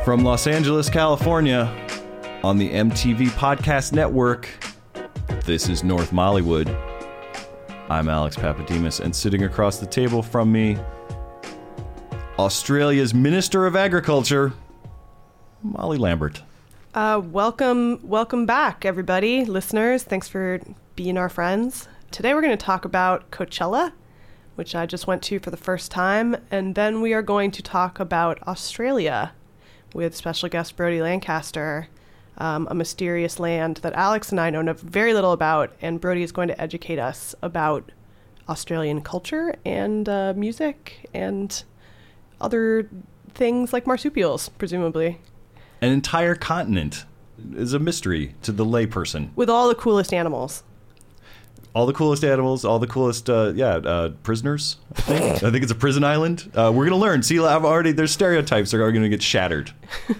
From Los Angeles, California, on the MTV Podcast Network, this is North Mollywood. I'm Alex Papademos, and sitting across the table from me, Australia's Minister of Agriculture, Molly Lambert. Welcome back, everybody, listeners. Thanks for being our friends. Today we're going to talk about Coachella, which I just went to for the first time, and then we are going to talk about Australia with special guest Brody Lancaster, a mysterious land that Alex and I know very little about, and Brody is going to educate us about Australian culture and music and other things like marsupials, presumably. An entire continent is a mystery to the layperson. With all the coolest animals. All the coolest animals, all the coolest, prisoners, I think. I think it's a prison island. We're going to learn. See, there's stereotypes that are going to get shattered.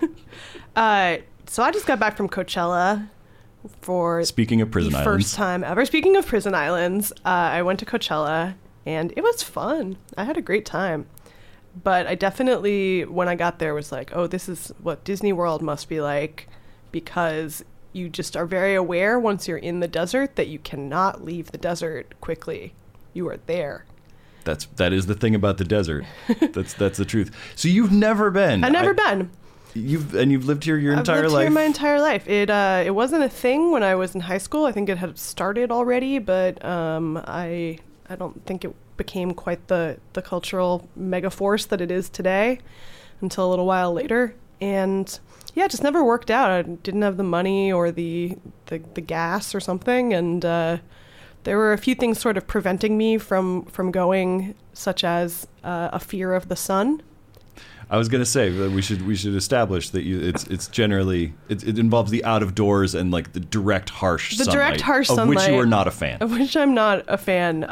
So I just got back from Coachella for Speaking of prison islands. First time ever. Speaking of prison islands, I went to Coachella, and it was fun. I had a great time. But I definitely, when I got there, was like, oh, this is what Disney World must be like, because you just are very aware once you're in the desert that you cannot leave the desert quickly. You are there. That is the thing about the desert. That's the truth. So you've never been. I've never been. You've lived here your entire life? I've lived here my entire life. It wasn't a thing when I was in high school. I think it had started already, but I don't think it became quite the cultural mega force that it is today until a little while later. And yeah, it just never worked out. I didn't have the money or the gas or something, and there were a few things sort of preventing me from going, such as a fear of the sun. I was going to say that we should establish that it's generally it involves the out of doors and like the direct harsh sunlight, of which you are not a fan. Of which I'm not a fan,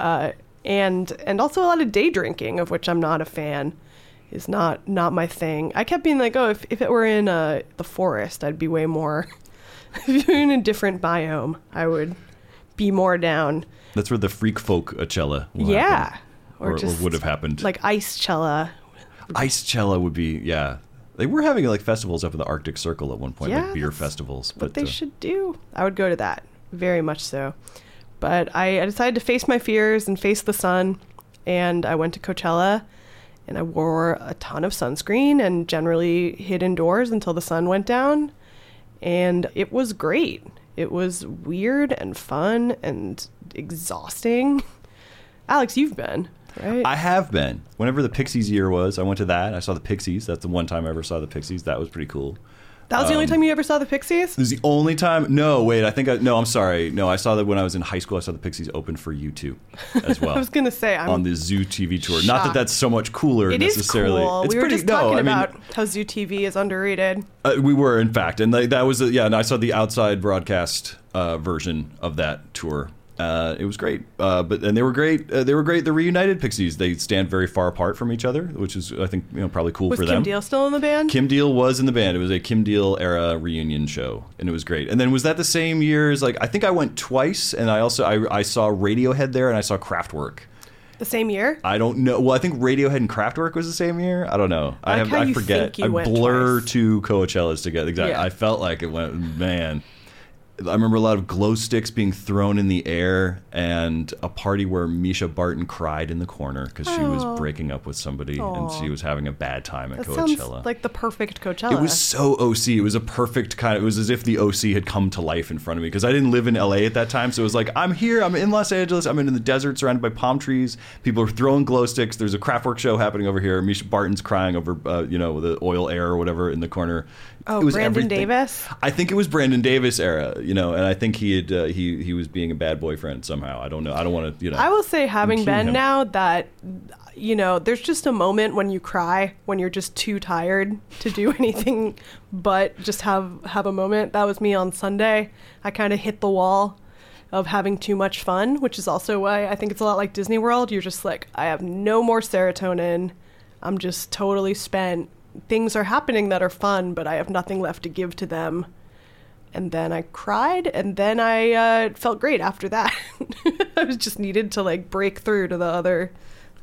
and also a lot of day drinking, of which I'm not a fan. Is not my thing. I kept being like, oh, if it were in the forest, I'd be way more. If you're in a different biome, I would be more down. That's where the freak folk Coachella will happen. Or would have happened. Like Icechella. Icechella would be, yeah. They were having like festivals up in the Arctic Circle at one point, like beer festivals. What they should do. I would go to that, very much so. But I decided to face my fears and face the sun, and I went to Coachella. And I wore a ton of sunscreen and generally hid indoors until the sun went down. And it was great. It was weird and fun and exhausting. Alex, you've been, right? I have been. Whenever the Pixies year was, I went to that. I saw the Pixies. That's the one time I ever saw the Pixies. That was pretty cool. That was the only time you ever saw the Pixies? It was the only time. No, wait. I'm sorry. No, I saw that when I was in high school. I saw the Pixies open for U2 as well. I was going to say. On the Zoo TV tour. Shocked. Not that that's so much cooler necessarily. It is cool. It's we were pretty, just talking about how Zoo TV is underrated. We were, in fact. And that was, and I saw the outside broadcast version of that tour. It was great, and they were great. They were great. The reunited Pixies. They stand very far apart from each other, which is, I think, probably cool for them. Was Kim Deal still in the band? Kim Deal was in the band. It was a Kim Deal era reunion show, and it was great. And then was that the same year as I think I went twice, and I also I saw Radiohead there, and I saw Kraftwerk. The same year? I don't know. Well, I think Radiohead and Kraftwerk was the same year. I don't know. I forget. I blur two Coachellas together. Exactly. Yeah. I felt like it went. Man. I remember a lot of glow sticks being thrown in the air, and a party where Misha Barton cried in the corner because she was breaking up with somebody and she was having a bad time at Coachella. Sounds like the perfect Coachella. It was so OC. It was a perfect it was as if the OC had come to life in front of me, because I didn't live in LA at that time. So it was like, I'm here, I'm in Los Angeles, I'm in the desert surrounded by palm trees. People are throwing glow sticks. There's a Kraftwerk show happening over here. Misha Barton's crying over, the oil air or whatever in the corner. Oh, it was Brandon everything. Davis? I think it was Brandon Davis era, and I think he was being a bad boyfriend somehow. I don't know. I don't want to, I will say, having been now that, there's just a moment when you cry, when you're just too tired to do anything but just have a moment. That was me on Sunday. I kind of hit the wall of having too much fun, which is also why I think it's a lot like Disney World. You're just like, I have no more serotonin. I'm just totally spent. Things are happening that are fun, but I have nothing left to give to them. And then I cried, and then I felt great after that. I was just needed to break through to the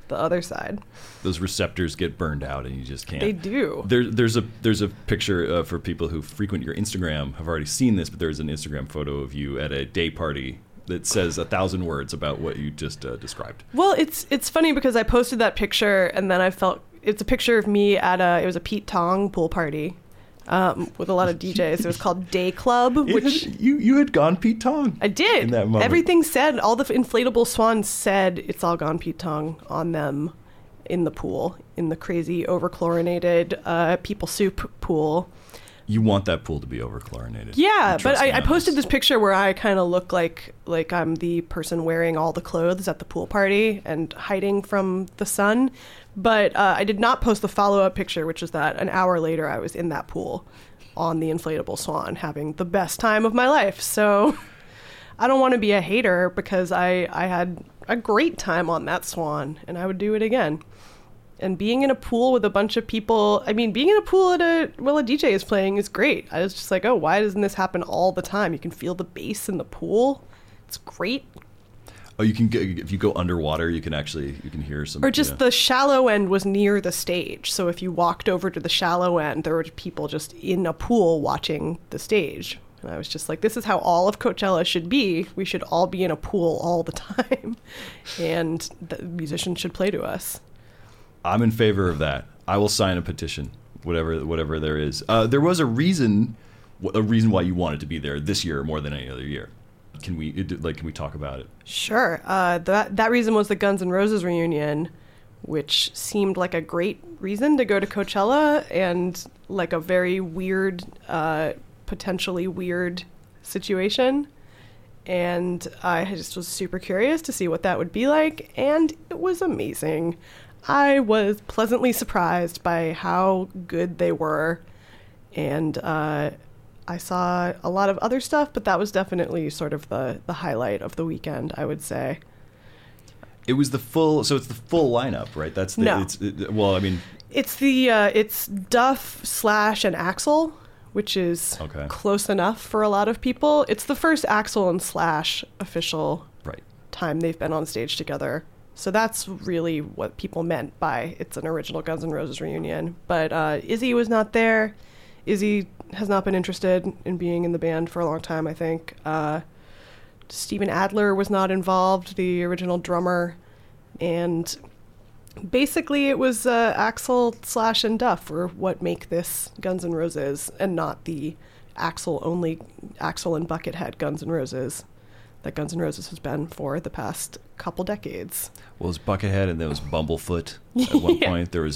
the other side. Those receptors get burned out and you just can't. They do. There's a picture for people who frequent your Instagram have already seen this, but there's an Instagram photo of you at a day party that says 1,000 words about what you just described. Well, it's funny because I posted that picture and then I felt it's a picture of me at it was a Pete Tong pool party. With a lot of DJs. It was called Day Club, which you had gone Pete Tong. I did. In that moment. Everything said, all the inflatable swans said it's all gone Pete Tong on them in the pool, in the crazy over-chlorinated people soup pool. You want that pool to be over-chlorinated. Yeah, but I posted this picture where I kind of look like I'm the person wearing all the clothes at the pool party and hiding from the sun. But I did not post the follow-up picture, which is that an hour later I was in that pool on the inflatable swan having the best time of my life. So I don't want to be a hater because I had a great time on that swan and I would do it again. And being in a pool with a bunch of people, being in a pool while a DJ is playing is great. I was just like, oh, why doesn't this happen all the time? You can feel the bass in the pool. It's great. Oh, you can if you go underwater, you can hear some. Or just the shallow end was near the stage, so if you walked over to the shallow end, there were people just in a pool watching the stage. And I was just like, this is how all of Coachella should be. We should all be in a pool all the time, and the musicians should play to us. I'm in favor of that. I will sign a petition, whatever there is. There was a reason why you wanted to be there this year more than any other year. Can we talk about it? Sure. That reason was the Guns N' Roses reunion, which seemed like a great reason to go to Coachella and like a very weird, potentially weird situation. And I just was super curious to see what that would be like, and it was amazing. I was pleasantly surprised by how good they were, and I saw a lot of other stuff, but that was definitely sort of the highlight of the weekend, I would say. It was it's the full lineup, right? That's it's Duff, Slash, and Axl, which is close enough for a lot of people. It's the first Axl and Slash official time they've been on stage together. So that's really what people meant by it's an original Guns N' Roses reunion. But Izzy was not there. Izzy has not been interested in being in the band for a long time, I think. Steven Adler was not involved, the original drummer. And basically it was Axl, Slash, and Duff were what make this Guns N' Roses, and not the Axl and Buckethead Guns N' Roses that Guns N' Roses has been for the past couple decades. Well, it was Buckethead and there was Bumblefoot at one point. They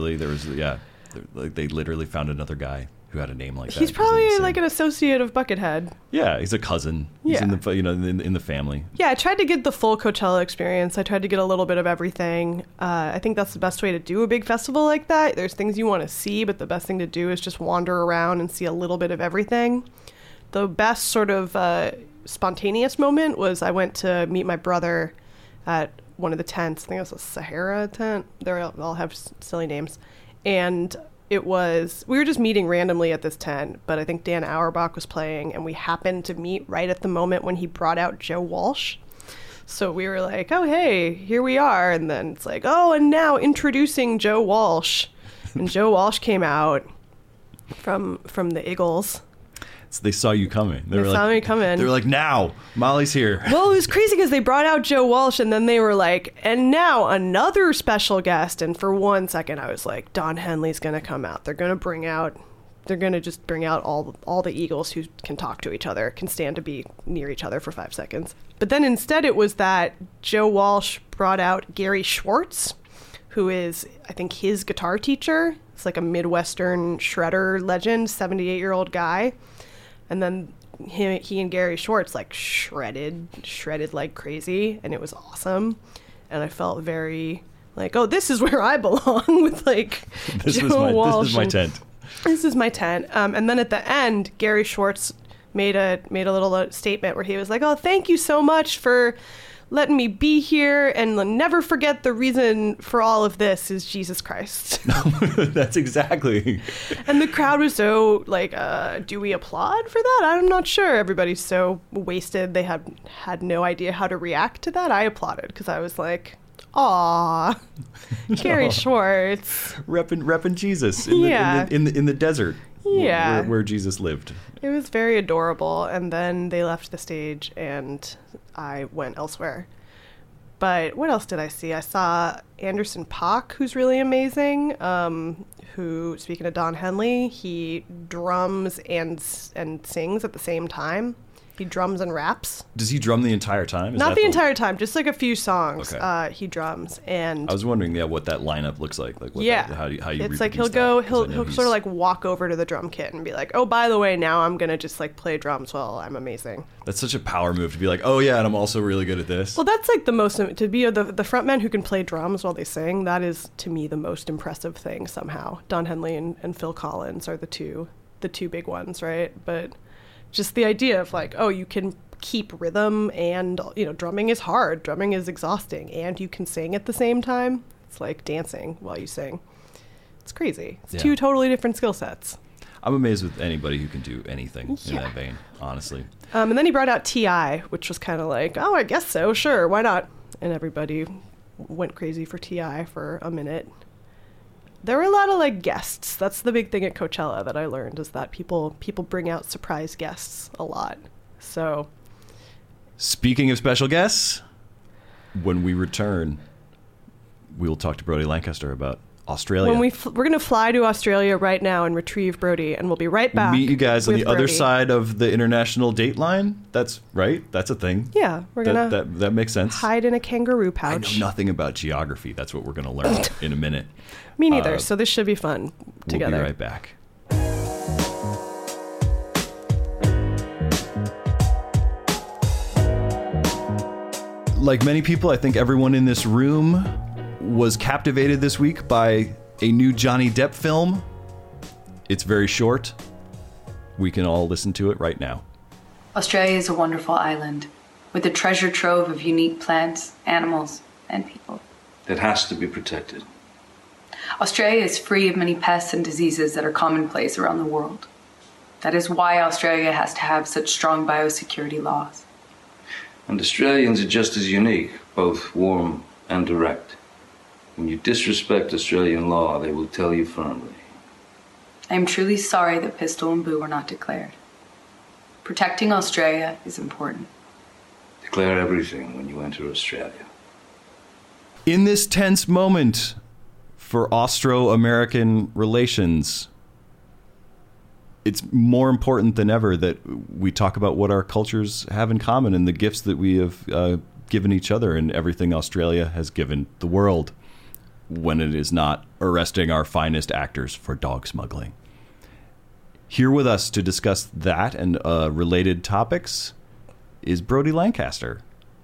literally found another guy who had a name like that. He's probably like an associate of Buckethead. Yeah, he's a cousin. He's in the family. Yeah, I tried to get the full Coachella experience. I tried to get a little bit of everything. I think that's the best way to do a big festival like that. There's things you want to see, but the best thing to do is just wander around and see a little bit of everything. The best sort of spontaneous moment was I went to meet my brother at one of the tents. I think it was a Sahara tent. They all have silly names. And we were just meeting randomly at this tent, but I think Dan Auerbach was playing, and we happened to meet right at the moment when he brought out Joe Walsh. So we were like, oh, hey, here we are. And then it's like, oh, and now introducing Joe Walsh. And Joe Walsh came out from the Eagles. So they saw you coming. They saw me coming. They were like, now, Molly's here. Well, it was crazy because they brought out Joe Walsh, and then they were like, and now another special guest. And for 1 second, I was like, Don Henley's going to come out. They're going to just bring out all the Eagles who can talk to each other, can stand to be near each other for 5 seconds. But then instead it was that Joe Walsh brought out Gary Schwartz, who is, I think, his guitar teacher. It's like a Midwestern shredder legend, 78-year-old guy. And then he and Gary Schwartz like shredded like crazy, and it was awesome. And I felt very like, oh, this is where I belong with like Joe Walsh. This is my tent. This is my tent. And then at the end, Gary Schwartz made a little statement where he was like, oh, thank you so much for letting me be here, and never forget the reason for all of this is Jesus Christ. That's exactly. And the crowd was so like, do we applaud for that? I'm not sure. Everybody's so wasted. They had no idea how to react to that. I applauded because I was like, Aw, Gary Schwartz. Repping Jesus in the desert. Yeah. Where Jesus lived. It was very adorable. And then they left the stage and I went elsewhere. But what else did I see? I saw Anderson .Paak, who's really amazing, who, speaking of Don Henley, he drums and sings at the same time. He drums and raps. Does he drum the entire time? Not the entire time, just like a few songs. Okay. He drums, and I was wondering, what that lineup looks like. Like, how you? It's like he'll sort of like walk over to the drum kit and be like, "Oh, by the way, now I'm gonna just like play drums while I'm amazing." That's such a power move to be like, "Oh yeah, and I'm also really good at this." Well, that's like the most to be the frontman who can play drums while they sing. That is to me the most impressive thing. Somehow, Don Henley and Phil Collins are the two big ones, right? But just the idea of like, oh, you can keep rhythm and, drumming is hard. Drumming is exhausting. And you can sing at the same time. It's like dancing while you sing. It's crazy. It's two totally different skill sets. I'm amazed with anybody who can do anything in that vein, honestly. And then he brought out T.I., which was kind of like, oh, I guess so. Sure. Why not? And everybody went crazy for T.I. for a minute. There were a lot of like guests. That's the big thing at Coachella that I learned, is that people bring out surprise guests a lot. So, speaking of special guests, when we return, we will talk to Brodie Lancaster about Australia. When we're going to fly to Australia right now and retrieve Brodie, and we'll be right back. We'll meet you guys on the Brodie. Other side of the international date line. That's right. That's a thing. Yeah, we're gonna that makes sense. Hide in a kangaroo pouch. I know nothing about geography. That's what we're going to learn in a minute. Me neither. So this should be fun together. We'll be right back. Like many people, I think everyone in this room was captivated this week by a new Johnny Depp film. It's very short. We can all listen to it right now. Australia is a wonderful island with a treasure trove of unique plants, animals, and people. It has to be protected. Australia is free of many pests and diseases that are commonplace around the world. That is why Australia has to have such strong biosecurity laws. And Australians are just as unique, both warm and direct. When you disrespect Australian law, they will tell you firmly. I am truly sorry that Pistol and Boo were not declared. Protecting Australia is important. Declare everything when you enter Australia. In this tense moment for Austro-American relations, it's more important than ever that we talk about what our cultures have in common and the gifts that we have given each other and everything Australia has given the world, when it is not arresting our finest actors for dog smuggling. Here with us to discuss that and related topics is Brodie Lancaster,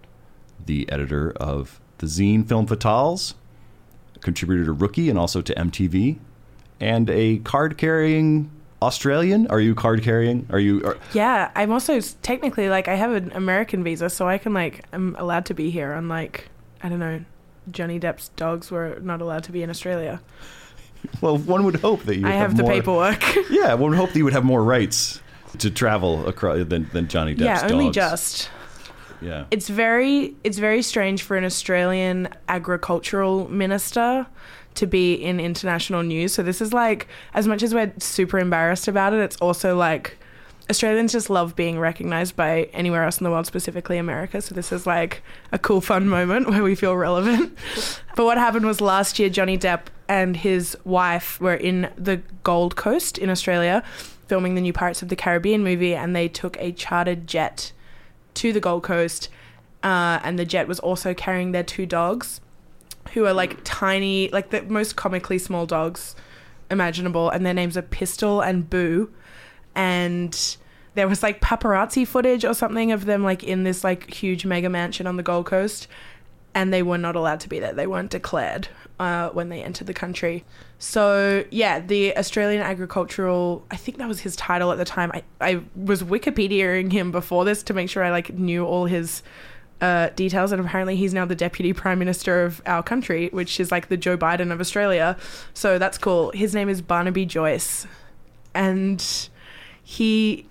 the editor of the zine Film Fatales, a contributor to Rookie and also to MTV, and a card-carrying Australian. Are you card-carrying? Yeah, I'm also technically, I have an American visa, so I can, I'm allowed to be here, unlike, I don't know, Johnny Depp's dogs were not allowed to be in Australia. Well, one would hope that you would have the paperwork. Yeah, one would hope that you would have more rights to travel across than Johnny Depp's dogs. Yeah, only just. Yeah. It's very strange for an Australian agricultural minister to be in international news. So this is as much as we're super embarrassed about it, it's also Australians just love being recognized by anywhere else in the world, specifically America. So this is a cool, fun moment where we feel relevant. But what happened was last year, Johnny Depp and his wife were in the Gold Coast in Australia filming the new Pirates of the Caribbean movie, and they took a chartered jet to the Gold Coast, and the jet was also carrying their two dogs, who are tiny, the most comically small dogs imaginable, and their names are Pistol and Boo. And there was paparazzi footage or something of them in this huge mega mansion on the Gold Coast, and they were not allowed to be there. They weren't declared when they entered the country. So yeah, the Australian agricultural, I think that was his title at the time. I was Wikipediaing him before this to make sure I knew all his details, and apparently he's now the Deputy Prime Minister of our country, which is the Joe Biden of Australia. So that's cool. His name is Barnaby Joyce, and he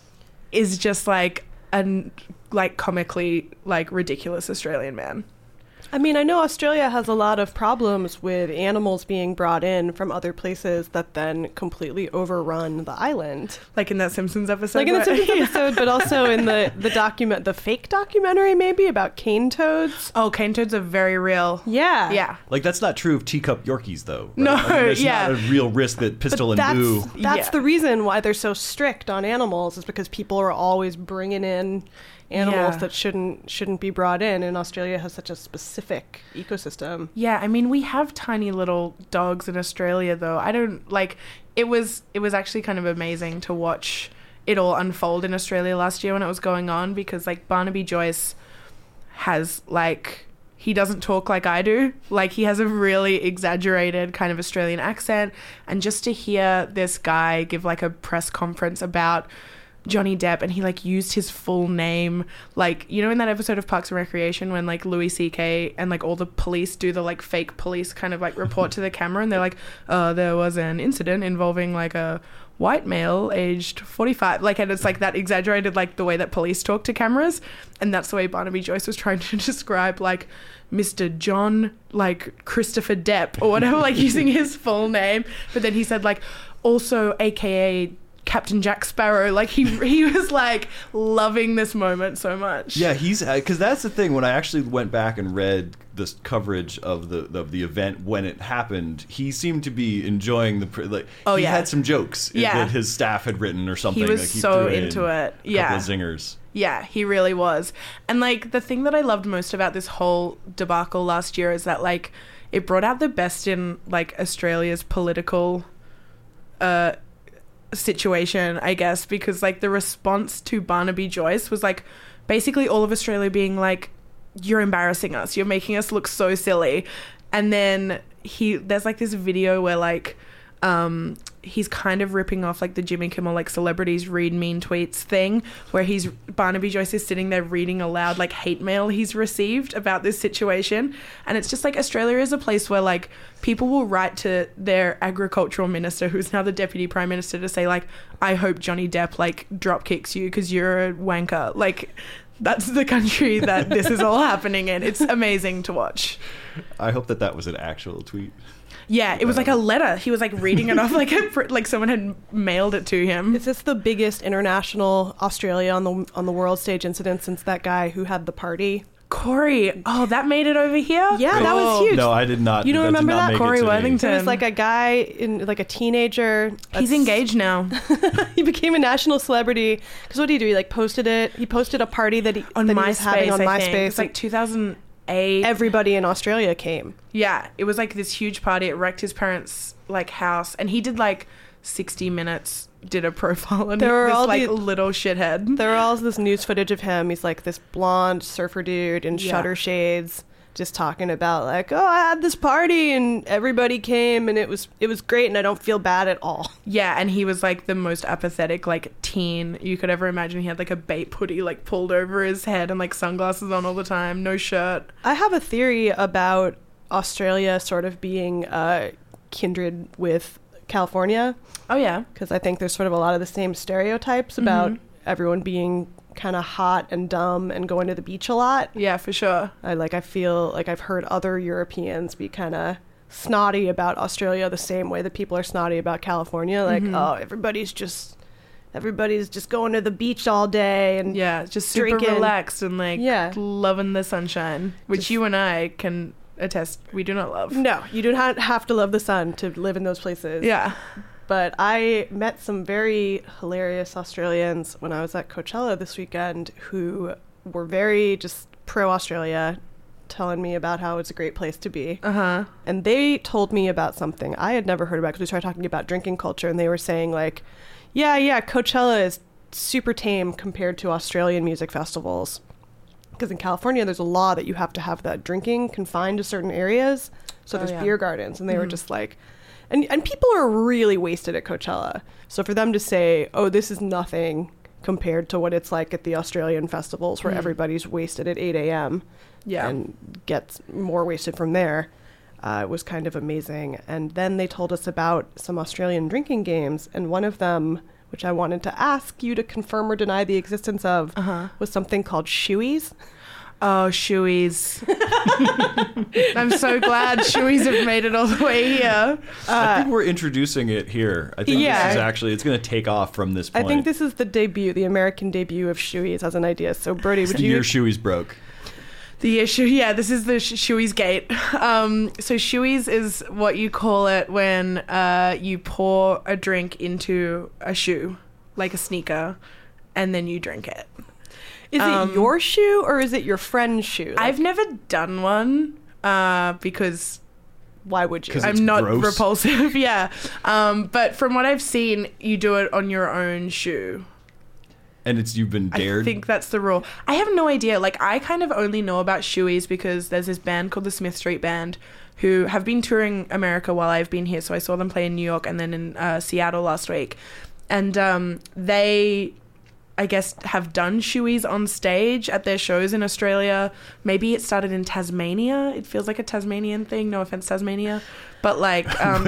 is just a comically ridiculous Australian man. I mean, I know Australia has a lot of problems with animals being brought in from other places that then completely overrun the island. Like in that Simpsons episode? Like in the Simpsons episode, but also in the fake documentary maybe about cane toads. Oh, cane toads are very real. Yeah. Yeah. Like, that's not true of teacup Yorkies, though. Right? No, I mean, it's yeah. not a real risk that Pistol But and Boo... That's the reason why they're so strict on animals, is because people are always bringing in animals that shouldn't be brought in, and Australia has such a specific ecosystem. Yeah, I mean, we have tiny little dogs in Australia, though. I don't, like, it was actually kind of amazing to watch it all unfold in Australia last year when it was going on, because, like, Barnaby Joyce has, like, he doesn't talk like I do. Like, he has a really exaggerated kind of Australian accent, and just to hear this guy give, like, a press conference about Johnny Depp, and he like used his full name, like, you know, in that episode of Parks and Recreation when like Louis CK and like all the police do the like fake police kind of like report to the camera, and they're like, there was an incident involving like a white male aged 45, like, and it's like that exaggerated, like the way that police talk to cameras, and that's the way Barnaby Joyce was trying to describe like Mr. John like Christopher Depp or whatever, like using his full name, but then he said like also AKA Captain Jack Sparrow. Like he was like loving this moment so much. Yeah, he's because that's the thing. When I actually went back and read this coverage of the event when it happened, he seemed to be enjoying he had some jokes that his staff had written or something. He was like, he so into it. A couple of zingers. Yeah, he really was. And like the thing that I loved most about this whole debacle last year is that like it brought out the best in like Australia's political situation, I guess, because like the response to Barnaby Joyce was like basically all of Australia being like, you're embarrassing us, you're making us look so silly. And then there's like this video where like he's kind of ripping off like the Jimmy Kimmel like celebrities read mean tweets thing, where Barnaby Joyce is sitting there reading aloud like hate mail he's received about this situation. And it's just like Australia is a place where like people will write to their agricultural minister, who's now the deputy prime minister, to say like, I hope Johnny Depp like drop kicks you because you're a wanker. Like, that's the country that this is all happening in. It's amazing to watch. I hope that was an actual tweet. Yeah, it was like a letter. He was like reading it off like someone had mailed it to him. Is this the biggest international Australia on the world stage incident since that guy who had the party? Corey. Oh, that made it over here? Yeah, cool. That was huge. No, I did not. You don't remember that? Corey Worthington. It was like a guy, like a teenager. He's engaged now. He became a national celebrity. Because what did he do? He like posted it. He posted a party that he was having on MySpace. It's like 2008. Everybody in Australia came. Yeah, it was like this huge party. It wrecked his parents' like house, and he did like 60 Minutes. Did a profile on this like little shithead. There were all this news footage of him. He's like this blonde surfer dude in shutter shades, just talking about like, oh, I had this party and everybody came and it was great and I don't feel bad at all. Yeah, and he was like the most apathetic like teen you could ever imagine. He had like a Bape hoodie like pulled over his head and like sunglasses on all the time, no shirt. I have a theory about Australia sort of being kindred with California. Oh yeah, because I think there's sort of a lot of the same stereotypes about everyone being kind of hot and dumb and going to the beach a lot. Yeah, for sure. I feel like I've heard other Europeans be kind of snotty about Australia the same way that people are snotty about California. Like, oh, everybody's just going to the beach all day and just super drinking. Relaxed and like loving the sunshine, which you and I can attest we do not love. No, you do not have to love the sun to live in those places. Yeah. But I met some very hilarious Australians when I was at Coachella this weekend who were very just pro-Australia, telling me about how it's a great place to be. And they told me about something I had never heard about, because we started talking about drinking culture, and they were saying like, yeah, Coachella is super tame compared to Australian music festivals. Because in California, there's a law that you have to have that drinking confined to certain areas. So there's beer gardens. And they were just like... And people are really wasted at Coachella. So for them to say, oh, this is nothing compared to what it's like at the Australian festivals where everybody's wasted at 8 a.m. and gets more wasted from there, was kind of amazing. And then they told us about some Australian drinking games. And one of them, which I wanted to ask you to confirm or deny the existence of, was something called shoeies. Oh, shoeys. I'm so glad shoeys have made it all the way here. I think we're introducing it here. I think this is actually, it's going to take off from this point. I think this is the American debut of shoeys as an idea. So, Brody, would you... Your shoeys broke. The issue, this is the shoeys gate. So shoeys is what you call it when you pour a drink into a shoe, like a sneaker, and then you drink it. Is it your shoe or is it your friend's shoe? I've never done one because why would you? I'm not gross. Repulsive, but from what I've seen, you do it on your own shoe. And you've been dared? I think that's the rule. I have no idea. Like, I kind of only know about shoeys because there's this band called the Smith Street Band who have been touring America while I've been here. So I saw them play in New York and then in Seattle last week. And they, I guess, have done shoeys on stage at their shows in Australia. Maybe it started in Tasmania. It feels like a Tasmanian thing. No offense, Tasmania. But like,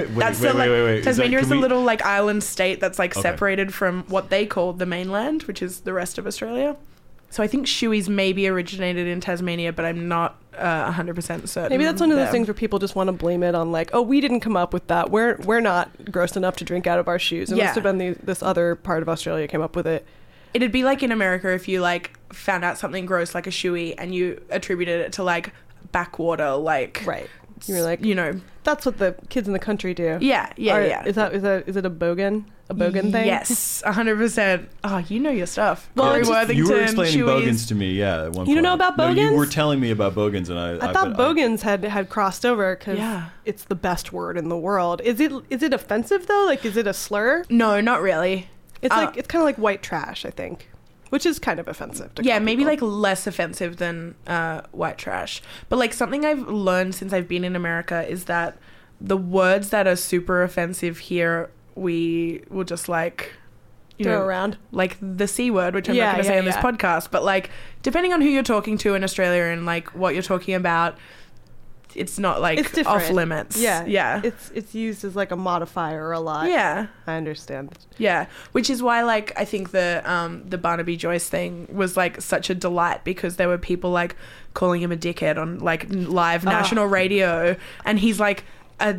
wait. Tasmania is a little like island state that's like separated from what they call the mainland, which is the rest of Australia. So I think shoeys maybe originated in Tasmania, but I'm not 100% certain. Maybe that's one of those things where people just want to blame it on like, oh, we didn't come up with that. We're not gross enough to drink out of our shoes. It must have been this other part of Australia came up with it. It'd be like in America if you like found out something gross like a shoey and you attributed it to like backwater, like right. You were like, you know, that's what the kids in the country do. Yeah. Is it a bogan thing? Yes, 100%. Oh, you know your stuff. Well, you were explaining bogans to me, at one point. You don't know about bogans? No, you were telling me about bogans, and I thought bogans had crossed over because it's the best word in the world. Is it offensive though? Like, is it a slur? No, not really. It's like it's kind of like white trash, I think. Which is kind of offensive to maybe people. like less offensive than white trash. But like something I've learned since I've been in America is that the words that are super offensive here, we will just like, throw around. Like the C word, which I'm not going to say on this podcast. But like, depending on who you're talking to in Australia and like what you're talking about, it's not like it's off limits. Yeah. It's used as like a modifier a lot. Yeah. I understand. Yeah. Which is why like I think the Barnaby Joyce thing was like such a delight because there were people like calling him a dickhead on like live national radio, and he's like a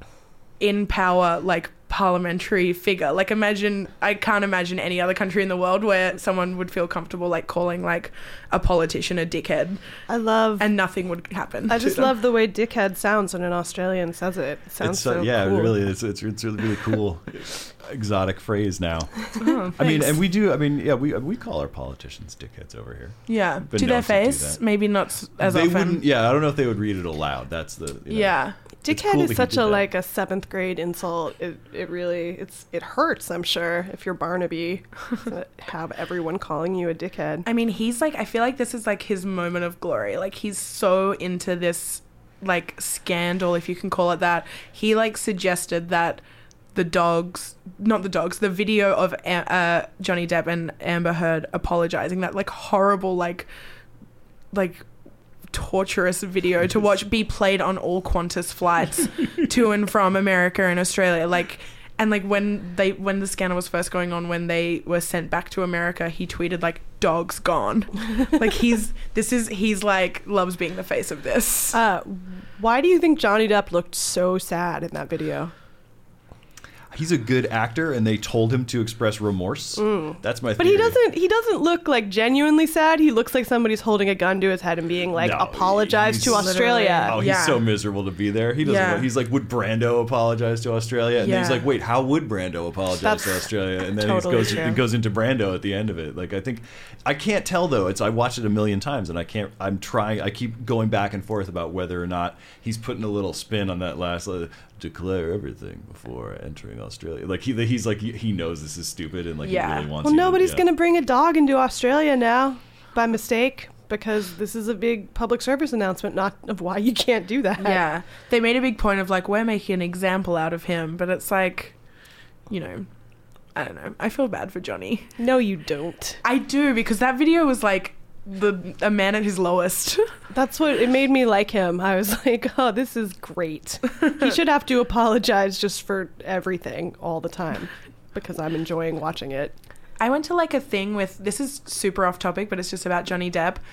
in power like parliamentary figure. Like I can't imagine any other country in the world where someone would feel comfortable like calling like a politician a dickhead. And nothing would happen. I just love the way dickhead sounds when an Australian says it. It sounds so cool. It really is. It's really cool. Exotic phrase now. Oh, I mean, and we do. I mean, we call our politicians dickheads over here. Yeah, to their face, maybe not as they often. Wouldn't. Yeah, I don't know if they would read it aloud. That's the. Yeah. Dickhead cool is such a like a 7th grade insult. It really it hurts. I'm sure if you're Barnaby, to have everyone calling you a dickhead. I mean, he's like, I feel like this is like his moment of glory. Like he's so into this like scandal, if you can call it that. He like suggested that the video of Johnny Depp and Amber Heard apologizing, that like horrible like torturous video to watch be played on all Qantas flights to and from America and Australia, like, and like when the scandal was first going on, when they were sent back to America, he tweeted like dogs gone. Like he's like loves being the face of this. Why do you think Johnny Depp looked so sad in that video? He's a good actor, and they told him to express remorse. That's my theory. But he doesn't look like genuinely sad. He looks like somebody's holding a gun to his head and being like, apologize to Australia. Oh, he's so miserable to be there. He doesn't. He's like, would Brando apologize to Australia? And then he's like, wait, how would Brando apologize to Australia? And then he goes into Brando at the end of it. Like, I can't tell though. I watched it a million times, and I keep going back and forth about whether or not he's putting a little spin on that last declare everything before entering Australia. Like he's like he knows this is stupid, and like he really wants. Well, nobody's gonna bring a dog into Australia now by mistake, because this is a big public service announcement, not of why you can't do that. Yeah, they made a big point of like, we're making an example out of him, but it's like, you know, I don't know. I feel bad for Johnny. No, you don't. I do, because that video was like a man at his lowest. That's what it made me like him. I was like, oh, this is great. He should have to apologize just for everything all the time, because I'm enjoying watching it. I went to like a thing with, this is super off topic, but it's just about Johnny Depp,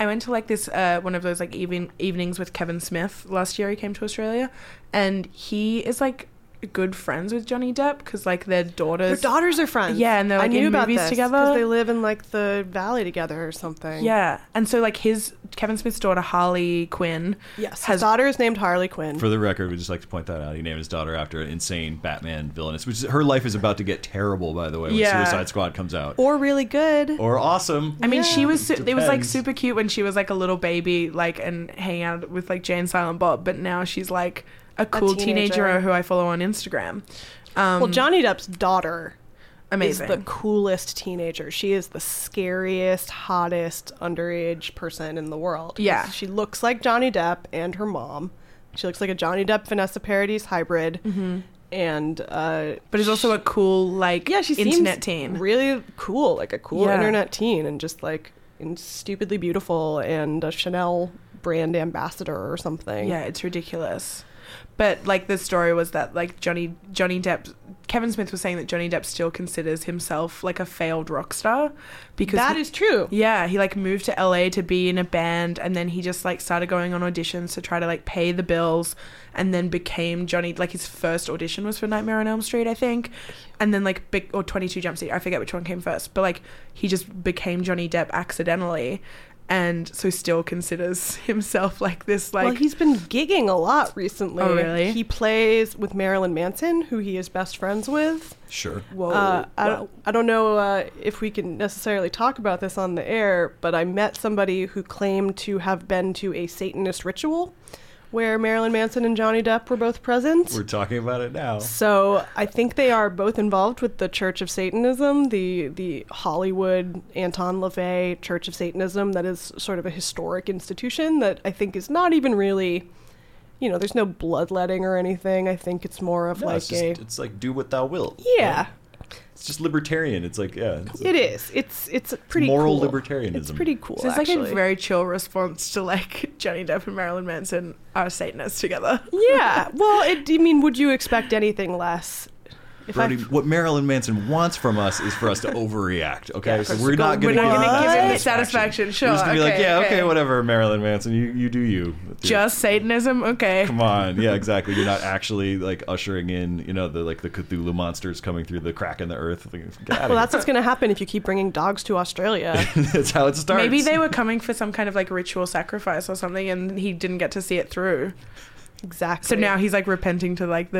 I went to like this one of those like evenings with Kevin Smith last year. He came to Australia, and he is like good friends with Johnny Depp because like their daughters are friends. Yeah, and they're like in movies together because they live in like the valley together or something. Yeah, and so like Kevin Smith's daughter Harley Quinn. Yes, his daughter is named Harley Quinn. For the record, we'd just like to point that out. He named his daughter after an insane Batman villainess, which her life is about to get terrible, by the way, when Suicide Squad comes out. Or really good. Or awesome. I mean, she was. It was like super cute when she was like a little baby, like and hanging out with like Jay and Silent Bob. But now she's like a cool teenager who I follow on Instagram. Well, Johnny Depp's daughter amazing. is the coolest teenager. She is the scariest, hottest underage person in the world. Yeah. She looks like Johnny Depp and her mom. She looks like a Johnny Depp Vanessa Paradis hybrid. Mm-hmm. And but she's also a cool like she internet seems teen. Really cool, like a cool internet teen, and just like stupidly beautiful and a Chanel brand ambassador or something. Yeah, it's ridiculous. But like the story was that like Johnny Depp, Kevin Smith was saying that Johnny Depp still considers himself like a failed rock star because that is true. Yeah, he like moved to LA to be in a band, and then he just like started going on auditions to try to like pay the bills, and then became Johnny. Like his first audition was for Nightmare on Elm Street, I think, and then like or 22 Jump Street. I forget which one came first, but like he just became Johnny Depp accidentally. And so still considers himself like this, like... Well, he's been gigging a lot recently. Oh, really? He plays with Marilyn Manson, who he is best friends with. Sure. Whoa. I don't know if we can necessarily talk about this on the air, but I met somebody who claimed to have been to a Satanist ritual where Marilyn Manson and Johnny Depp were both present. We're talking about it now. So I think they are both involved with the Church of Satanism, the Hollywood Anton LaVey Church of Satanism, that is sort of a historic institution that I think is not even really, there's no bloodletting or anything. I think it's more of it's like do what thou wilt. Yeah. Right? It's just libertarian. It's like, it is. It's pretty moral cool. Libertarianism. It's pretty cool, so it's actually. like a very chill response to like Johnny Depp and Marilyn Manson are Satanists together. Yeah. Well, would you expect anything less? Brody, what Marilyn Manson wants from us is for us to overreact, okay? Yeah, so we're not going to give him the satisfaction. Sure. We're just going to be like, okay, whatever, Marilyn Manson, you do you. Just Satanism? Okay. Come on. Yeah, exactly. You're not actually like ushering in, the Cthulhu monsters coming through the crack in the earth. Well, that's what's going to happen if you keep bringing dogs to Australia. That's how it starts. Maybe they were coming for some kind of like ritual sacrifice or something, and he didn't get to see it through. Exactly. So now he's like repenting to like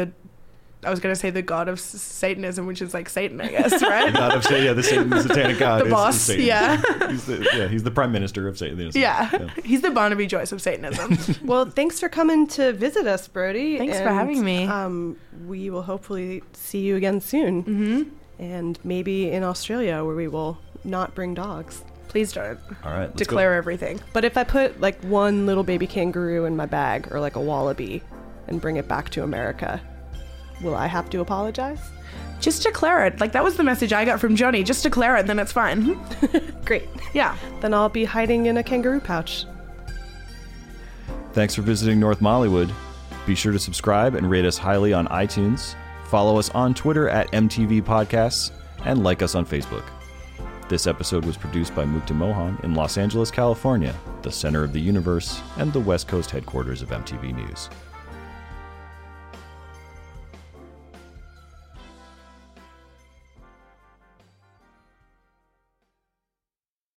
I was going to say the god of Satanism, which is like Satan, I guess, right? The god of Satan, the satanic god. The boss, is Satan. yeah. He's the prime minister of Satanism. Yeah. He's the Barnaby Joyce of Satanism. Well, thanks for coming to visit us, Brody. Thanks for having me. We will hopefully see you again soon. Mm-hmm. And maybe in Australia, where we will not bring dogs. Please don't. All right, let's declare go. everything. But if I put like one little baby kangaroo in my bag, or like a wallaby, and bring it back to America, will I have to apologize? Just declare it. Like, that was the message I got from Johnny. Just declare it, then it's fine. Great. Yeah. Then I'll be hiding in a kangaroo pouch. Thanks for visiting North Mollywood. Be sure to subscribe and rate us highly on iTunes. Follow us on Twitter at MTV Podcasts, and like us on Facebook. This episode was produced by Mukta Mohan in Los Angeles, California, the center of the universe and the West Coast headquarters of MTV News.